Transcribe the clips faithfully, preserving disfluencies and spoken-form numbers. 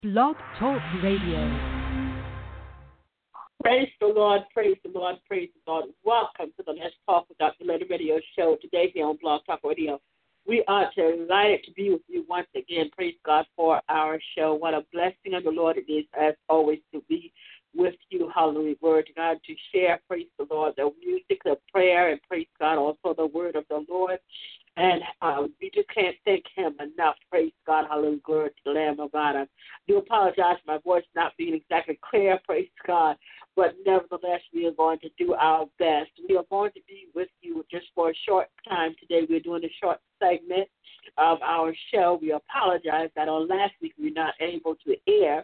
Blog Talk Radio. Praise the Lord, praise the Lord, praise the Lord. Welcome to the Let's Talk with Doctor Leonard Radio Show today here on Blog Talk Radio. We are delighted to be with you once again. Praise God for our show. What a blessing of the Lord it is, as always, to be with you. Hallelujah. Word to God, to share, praise the Lord, the music, the prayer, and praise God, also the word of the Lord. And uh, we just can't thank him enough. Praise God. Hallelujah. Glory to the Lamb of God. I do apologize for my voice not being exactly clear. Praise God. But nevertheless, we are going to do our best. We are going to be with you just for a short time today. We're doing a short segment of our show. We apologize that on last week we were not able to air.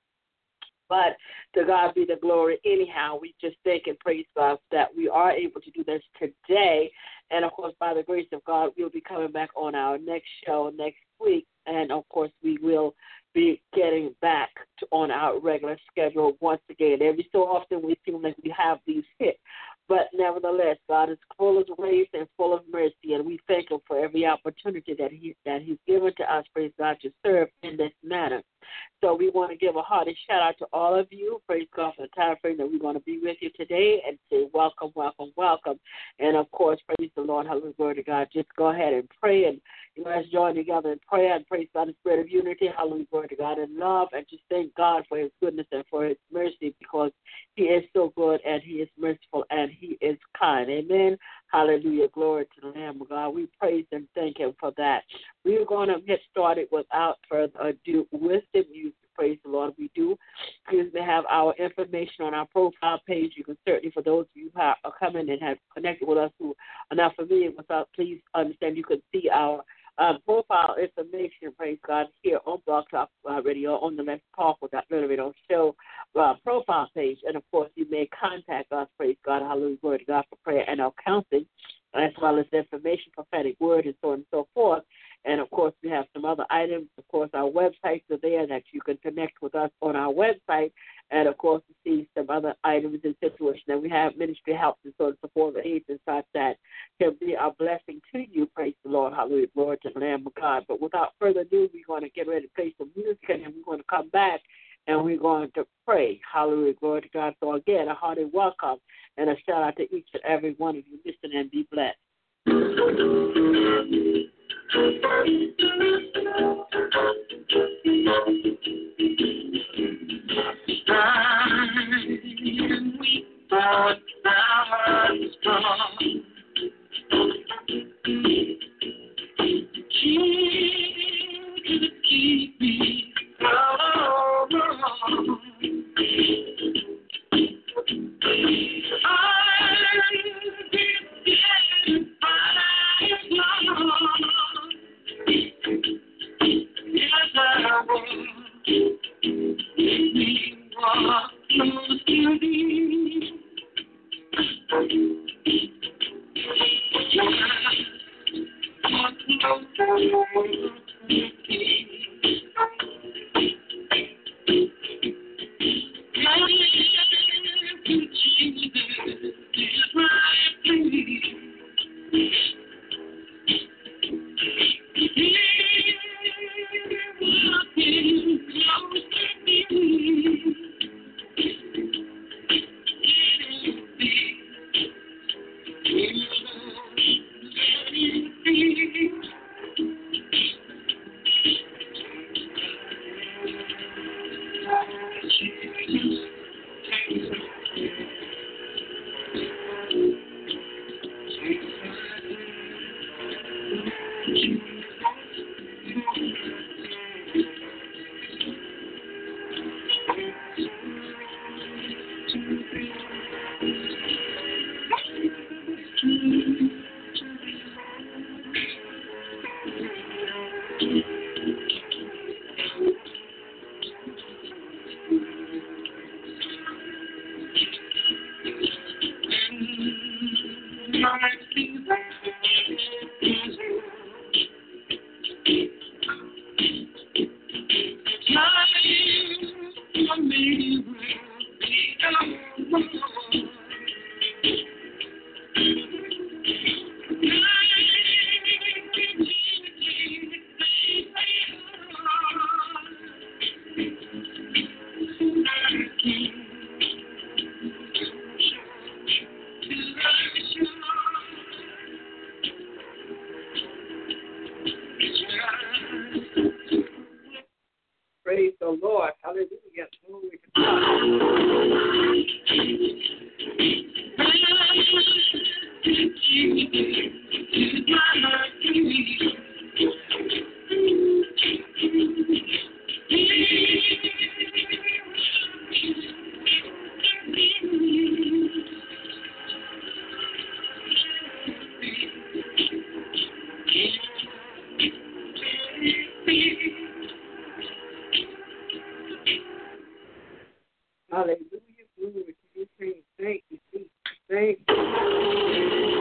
But to God be the glory. Anyhow, we just thank and praise God that we are able to do this today. And, of course, by the grace of God, we'll be coming back on our next show next week. And, of course, we will be getting back to on our regular schedule once again. Every so often we seem like we have these hit. But nevertheless, God is full of grace and full of mercy, and we thank him for every opportunity that he that he's given to us, praise God, to serve in this manner. So we want to give a hearty shout-out to all of you. Praise God for the time frame that we're going to be with you today and say welcome, welcome, welcome. And, of course, praise the Lord, hallelujah, glory to God. Just go ahead and pray, and you know, let's join together in prayer and praise God, the spirit of unity, hallelujah, glory to God, and love, and just thank God for his goodness and for his mercy, because he is so good and he is merciful and he is kind. Amen. Hallelujah. Glory to the Lamb of God. We praise and thank him for that. We're going to get started without further ado with the music. Praise the Lord. We do, excuse me, have our information on our profile page. You can certainly, for those of you who are coming and have connected with us who are not familiar with us, please understand you can see our uh, profile information, praise God, here on Blog Talk uh, Radio, on the Let's Talk with that Little Radio Show uh, profile page. And, of course, you may contact us, praise God, hallelujah, glory to God, for prayer and our counseling, as well as information, prophetic word, and so on and so forth. And, of course, we have some other items. Of course, our websites are there that you can connect with us on our website. And, of course, to see some other items and situations that we have, ministry help and so on and so forth, aids and such that can be a blessing to you. Praise the Lord. Hallelujah. Glory to the Lamb of God. But without further ado, we're going to get ready to play some music, and then we're going to come back and we're going to pray. Hallelujah. Glory to God. So, again, a hearty welcome and a shout out to each and every one of you. Listen and be blessed. I'm weak, but I'm strong. Jesus, keep me from wrong. Praise the Lord. Hallelujah. Glory to God. Hallelujah. Glory to you, King. Thank you, Jesus. Thank you.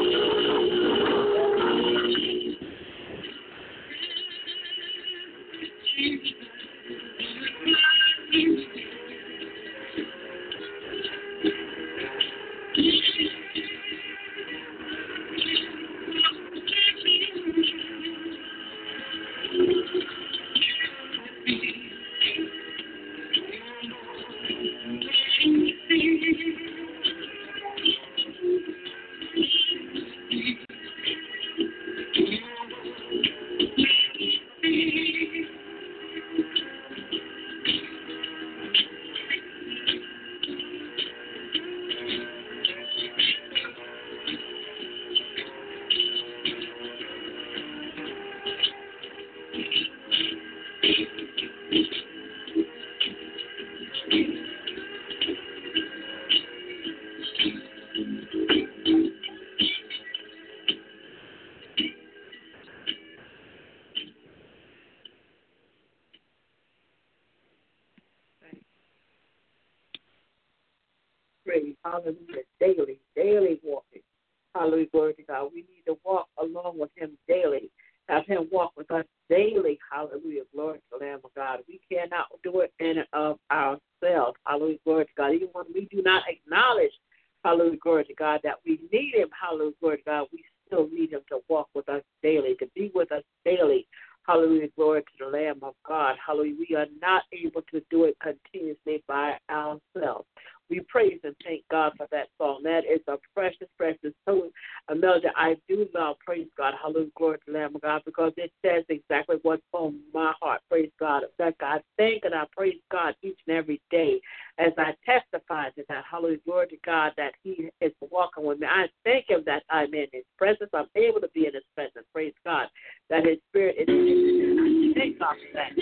Praise, hallelujah, daily, daily walking. Hallelujah, glory to God. We need to walk along with him daily. Have him walk with us daily. Hallelujah, glory to the Lamb of God. We cannot do it in and of ourselves. Hallelujah, glory to God. Even when we do not acknowledge, hallelujah, glory to God, that we need him, hallelujah, glory to God, we still need him to walk with us daily, to be with us daily. Hallelujah, glory to the Lamb of God. Hallelujah, we are not able to do it continuously by ourselves. We praise and thank God for that song. That is a precious, precious song, a melody I do love. Praise God. Hallelujah, glory to the Lamb of God, because it says exactly what's on my heart. Praise God. That I thank and I praise God each and every day as I testify to that. Hallelujah, glory to God, that he is walking with me. I thank him that I'm in his presence. I'm able to be in his presence. Praise God. That his spirit is in me. I thank God for that.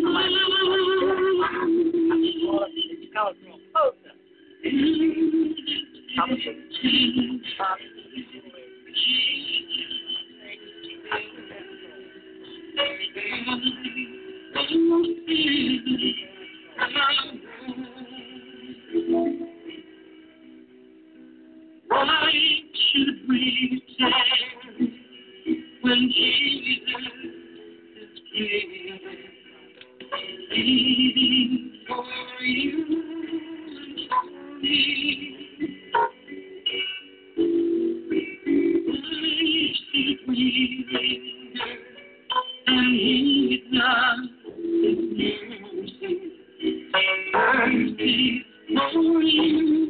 I'm closer. Why should we stand when Jesus is here, waiting for you and for me? Why should we linger and heed not his mercy? Mercy for you.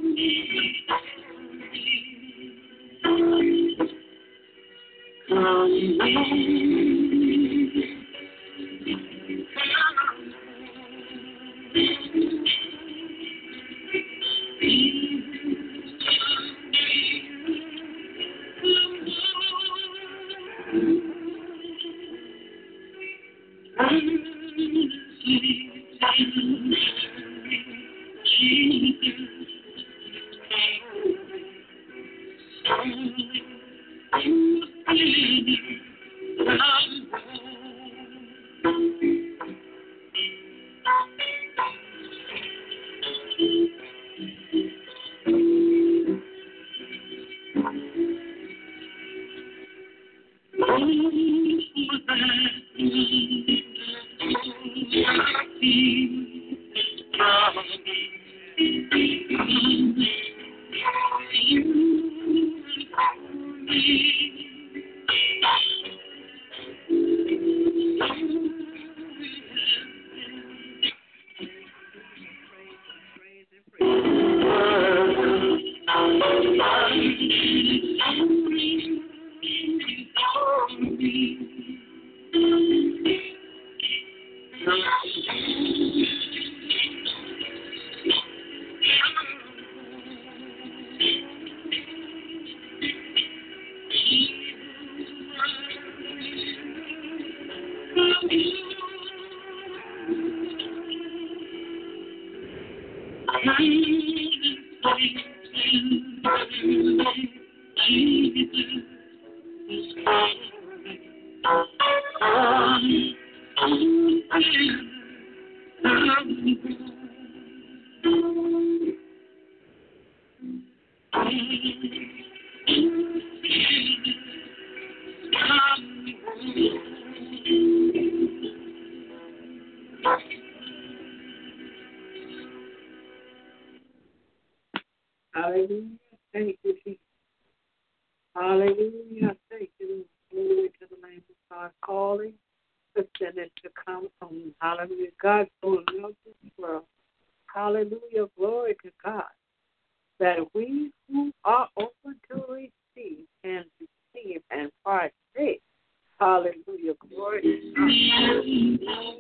Hallelujah. Thank you, Jesus. Hallelujah. Thank you. Glory to the name of God. Calling the sinners to come home. Hallelujah. God so loved this world. Hallelujah. Glory to God. That we who are open to receive and receive and partake. Hallelujah. Glory to God.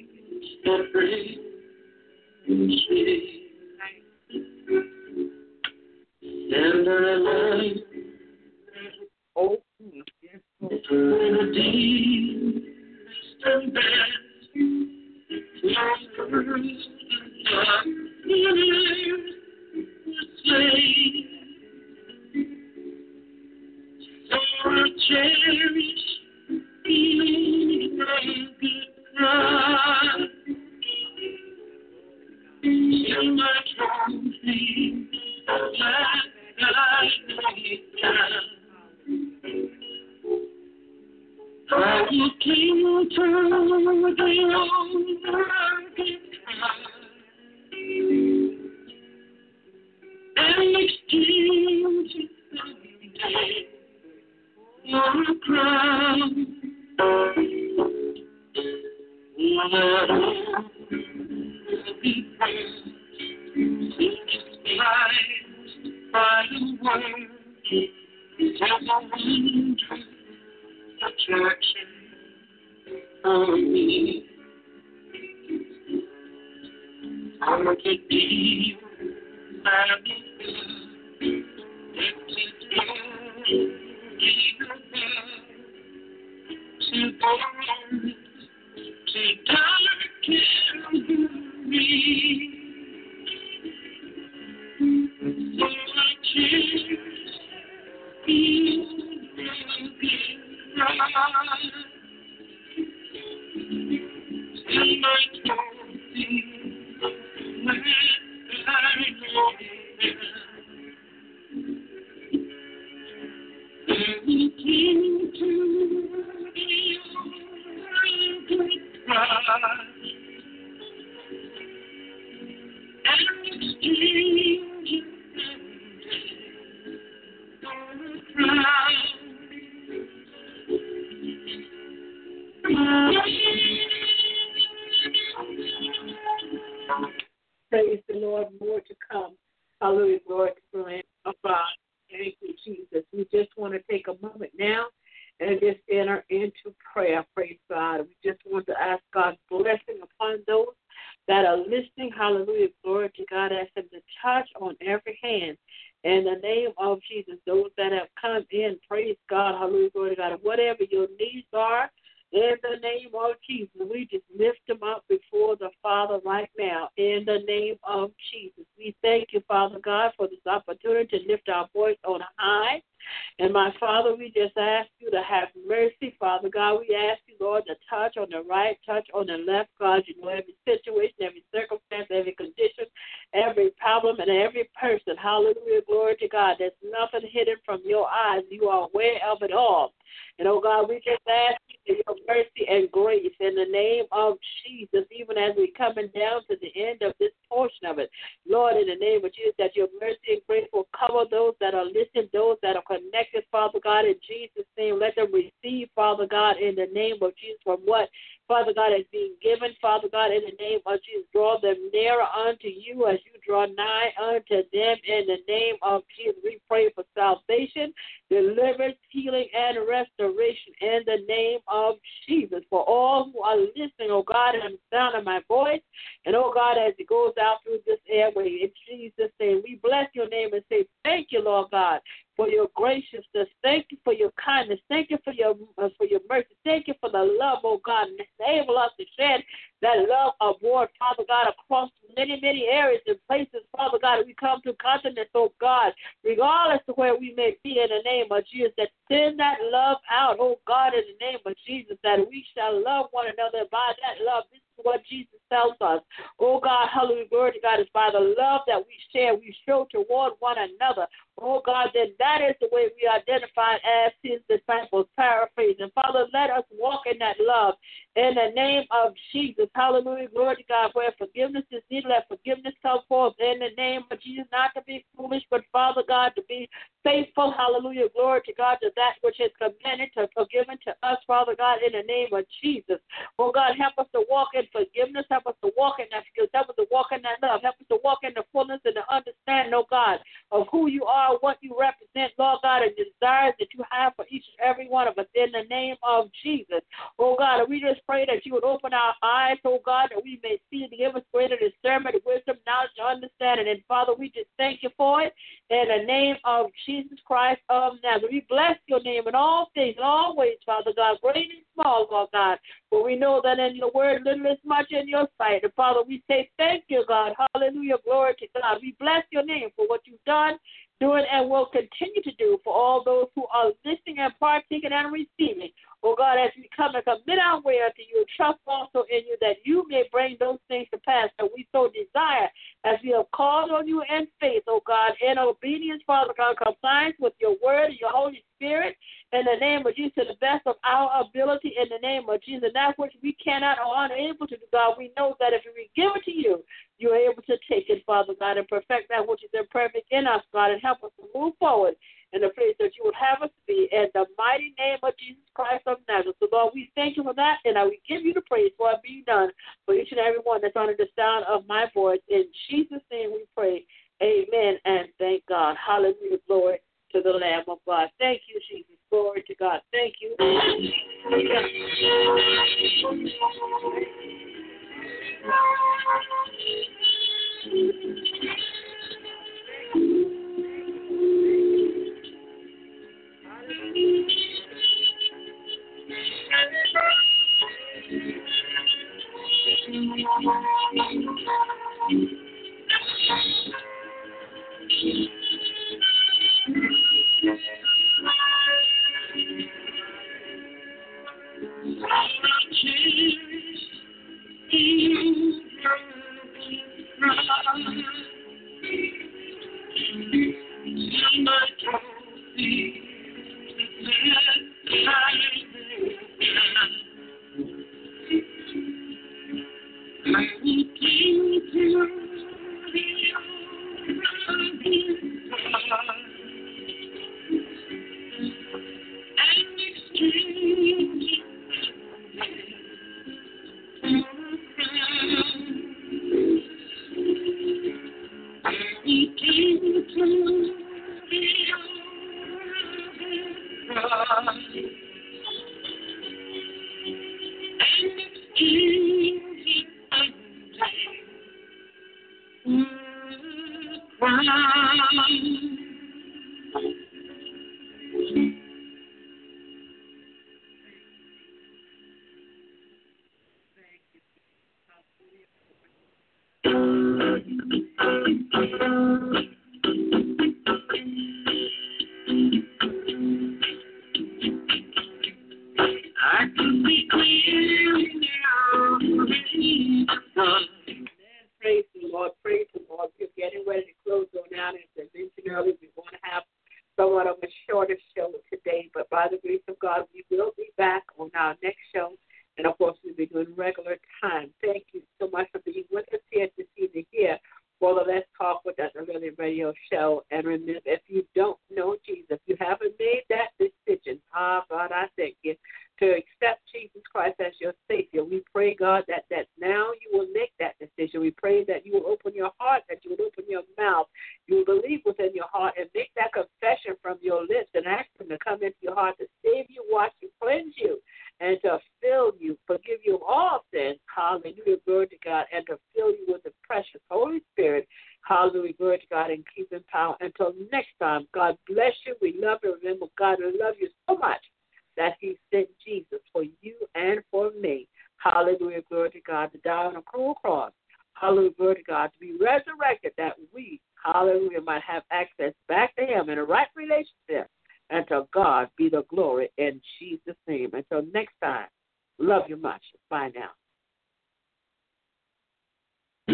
And I love oh, yes, Lord. I will cling to the old and exchange it someday for a crown. Be praised, by the word, as a wonder. Attraction on me. I want to be happy. To born, to darken me. So I choose you. And I don't see where I go. And came to the old cry and exchange it for a crown. Praise the Lord, more to come. Hallelujah, glory to the Lamb of God. Thank you, Jesus. We just want to take a moment now and just enter into prayer. Praise God. We just want to ask God's blessing upon those that are listening. Hallelujah, glory to God. Ask Him to touch on every hand. In the name of Jesus, those that have come in, praise God. Hallelujah, glory to God. Whatever your needs are, in the name of Jesus, we just lift them up before the Father right now. In the name of Jesus, we thank you, Father God, for this opportunity to lift our voice on high. And my Father, we just ask you to have mercy, Father God. We ask you, Lord, to touch on the right, touch on the left, God. You know every situation, every circumstance, every condition, every problem, and every person. Hallelujah, glory to God. There's nothing hidden from your eyes. You are aware of it all. And, oh, God, we just ask you for your mercy and grace in the name of Jesus, even as we're coming down to the end of this portion of it. Lord, in the name of Jesus, that your mercy and grace will cover those that are listening, those that are connected, Father God, in Jesus' name. Let them receive, Father God, in the name of Jesus, from what, Father God, is being given, Father God, in the name of Jesus. Draw them nearer unto you as you draw nigh unto them in the name of Jesus. We pray for salvation, deliverance, healing, and restoration in the name of Jesus. For all who are listening, oh God, and the sound of my voice, and oh God, as it goes out through this airway, in Jesus' name, we bless your name and say thank you, Lord God, for your graciousness. Thank you for your kindness. Thank you for your uh, for your mercy. Thank you for the love, oh God, and enable us to shed that love abroad, Father God, across the many, many areas and places, Father God, that we come to continents, oh God, regardless of where we may be in the name of Jesus, that send that love out, oh God, in the name of Jesus, that we shall love one another by that love. This is what Jesus tells us. Oh God, hallelujah, glory to God, is by the love that we share, we show toward one another. Oh God, then that is the way we identify as his disciples, paraphrase. And Father, let us walk in that love in the name of Jesus. Hallelujah, glory to God. Where forgiveness is needed, let forgiveness come forth in the name of Jesus, not to be foolish, but Father God, to be faithful. Hallelujah, glory to God, to that which is commanded, to forgiven to us, Father God, in the name of Jesus. Oh God, help us to walk in forgiveness. Help us to walk in that forgiveness. Help us to walk in that love. Help us to walk in the fullness and the understanding, oh God, of who you are, what you represent, Lord God, and the desires that you have for each and every one of us in the name of Jesus. Oh God, and we just pray that you would open our eyes, oh God, that we may see and give us greater discernment, wisdom, knowledge, and understanding. And Father, we just thank you for it in the name of Jesus Christ of Nazareth. We bless your name in all things, in all ways, Father God, great and small, Lord God. For we know that in your word, little is much in your sight. And Father, we say thank you, God. Hallelujah, glory to God. We bless your name for what you've done, doing, and will continue to do for all those who are listening and partaking and receiving. Oh God, as we come and commit our way unto you, trust also in you that you may bring those things to pass that we so desire as we have called on you in faith, oh God, in obedience, Father God, compliance with your word and your Holy Spirit, in the name of Jesus, to the best of our ability, in the name of Jesus. And that which we cannot or unable to do, God, we know that if we give it to you, you are able to take it, Father God, and perfect that which is imperfect in us, God, and help us to move forward in the place that you would have us to be, in the mighty name of Jesus Christ of Nazareth. So, Lord, we thank you for that, and I will give you the praise for it being done for each and every one that's under the sound of my voice. In Jesus' name we pray. Amen, and thank God. Hallelujah, glory to the Lamb of God. Thank you, Jesus. Glory to God. Thank you. hallelujah, glory to God, to be resurrected, that we, hallelujah, might have access back to him in a right relationship. And to God be the glory in Jesus' name. Until next time, love you much. Bye now. I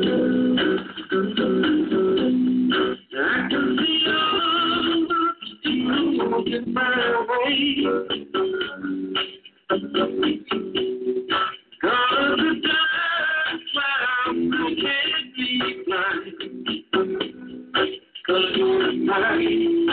can see all in my way. God, the dark clouds can't be blind. 'Cause you're mine.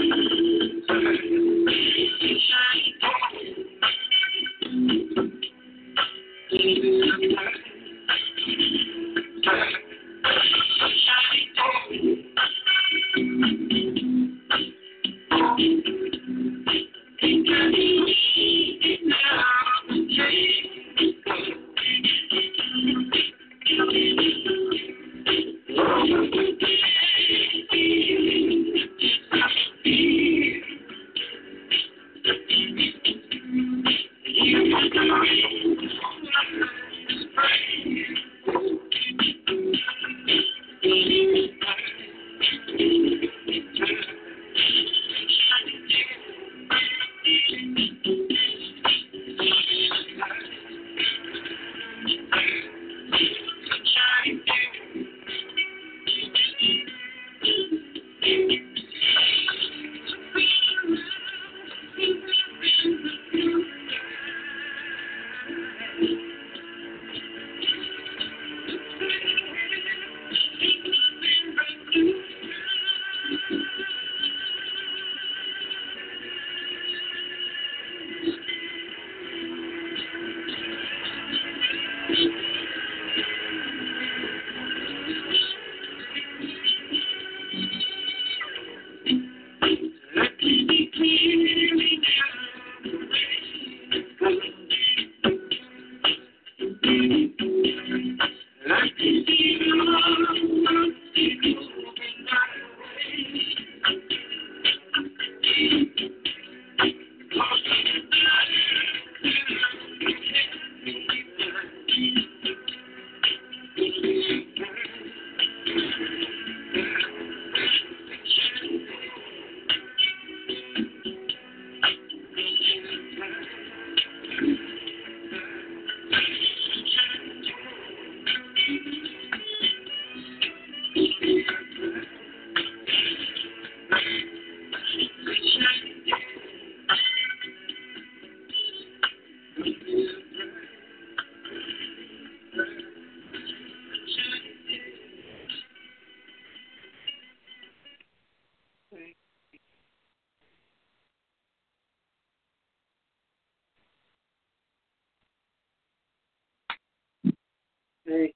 Hey,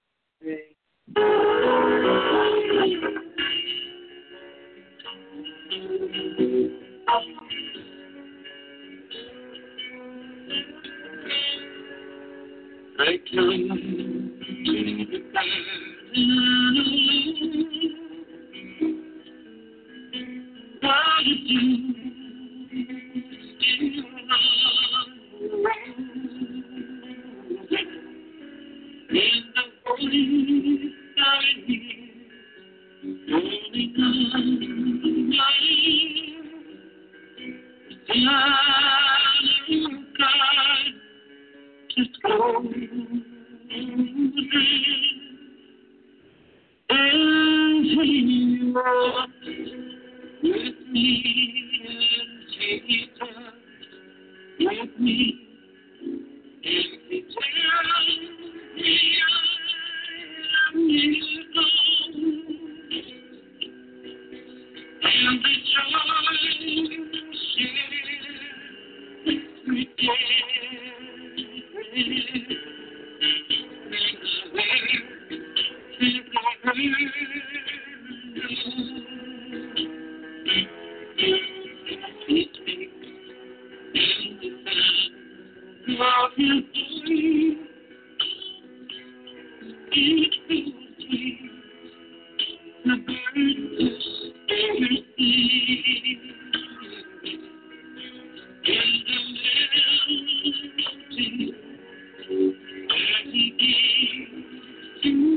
hey. I come to the Why did you still in the holy night, only God, God, just go and take you up with me and take it up with me. If you tell me I'm near gone, and the joy share we love you, sweet. It feels sweet. The birds every sea. In the melody that he gave to me.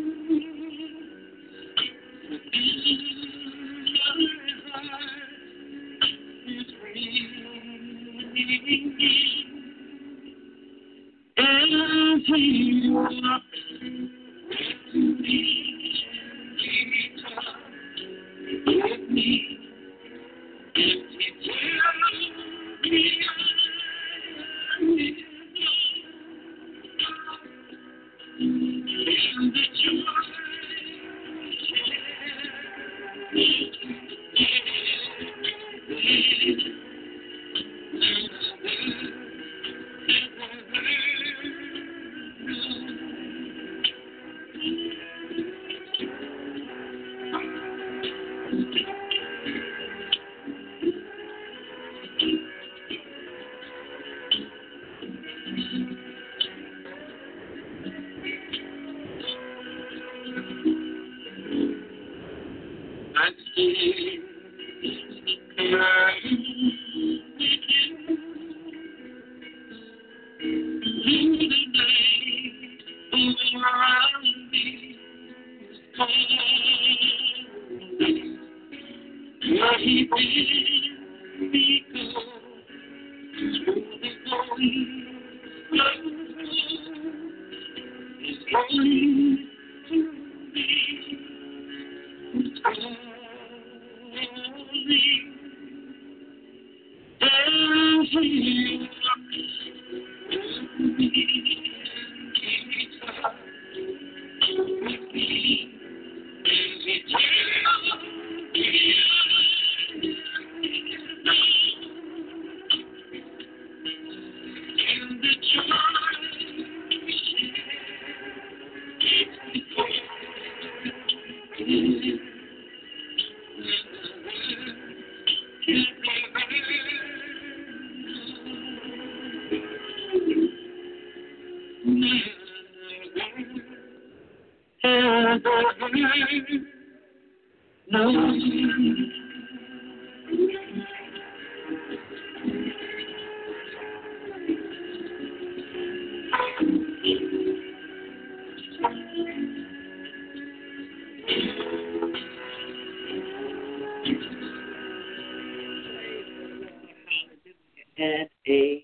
And amen.